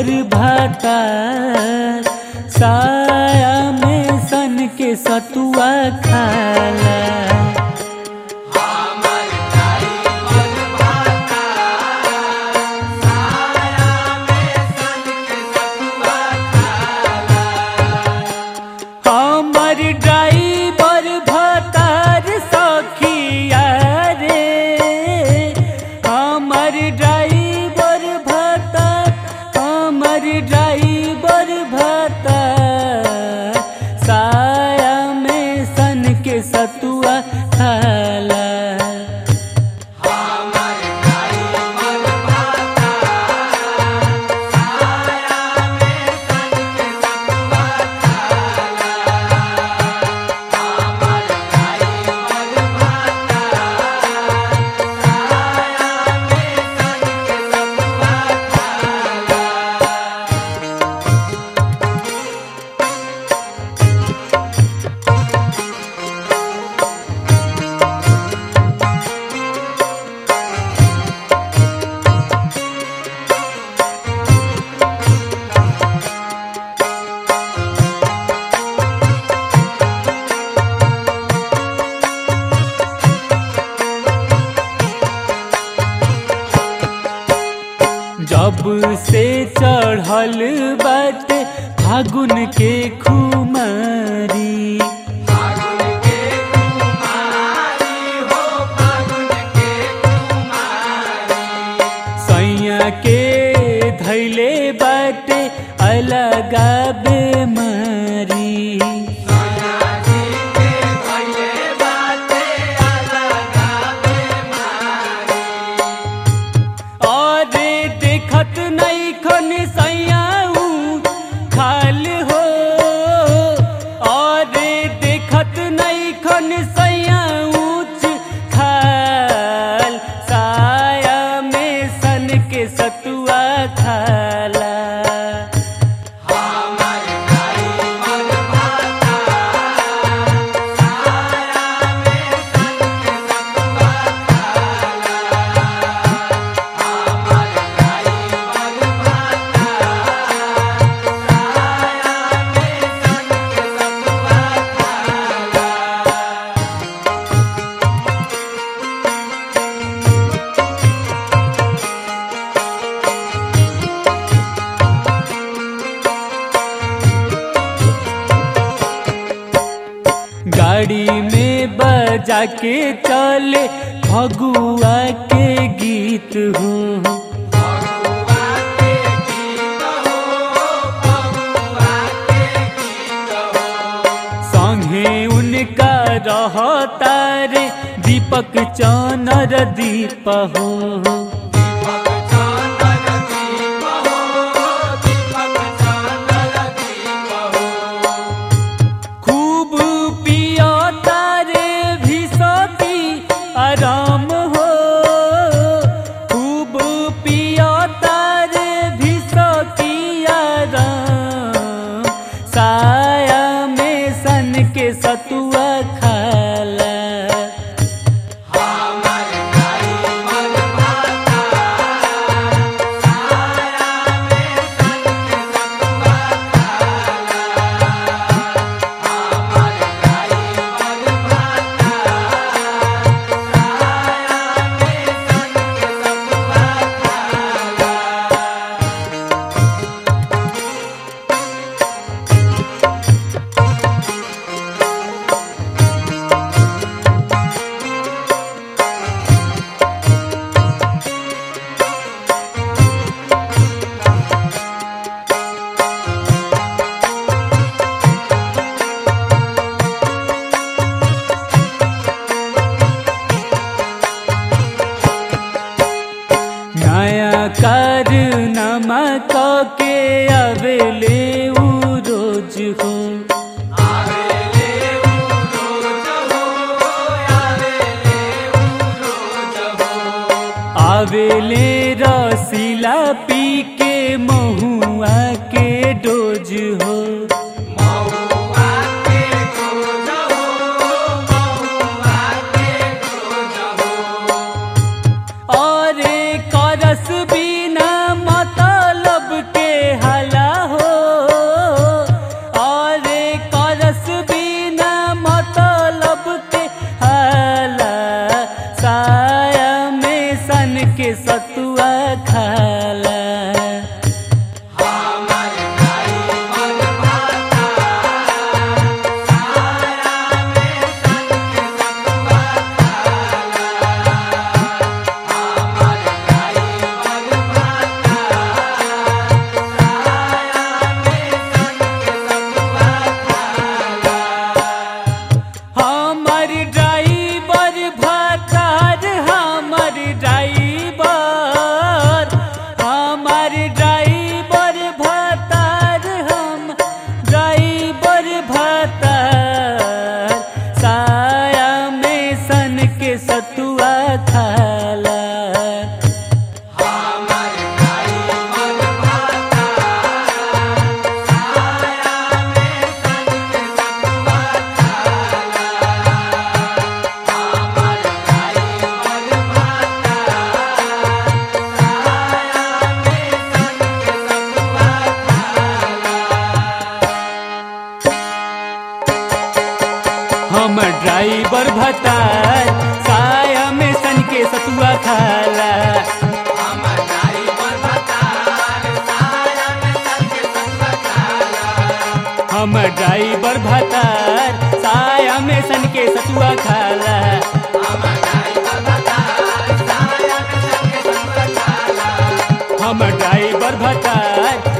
बर भाता साया में सन के सतुआ खाला। हमर ड्राइवर भतार सखिया रे, हमर ड्राइवर भतार, हमर ड्राइवर भतार साया में सन के सतुआ खाला। जब से चढ़ल बाटे फागुन के खुमारी, सैया के धैले बाटे अलगा बेमारी। देखत नहीं खन सैयाऊ खाल हो, और देखत नहीं खन सैयाऊ खाल साया में सन के सतुआ खाला। गाड़ी में बजा के चले फगुआ के गीत हो, संगे उनका रहता रे दीपक चनर दीप हो। आराम हो खूब पिया तारे भी सकी आराम, साया में सन के सतुआ खाला। कारनामा के आवेले उ रोज हो, आवेले रसीला पी के महुआ के डोज हो। और करस बिना मतलब के हम ड्राइवर भतार साया में सन के सतुआ खाला। हम ड्राइवर भतार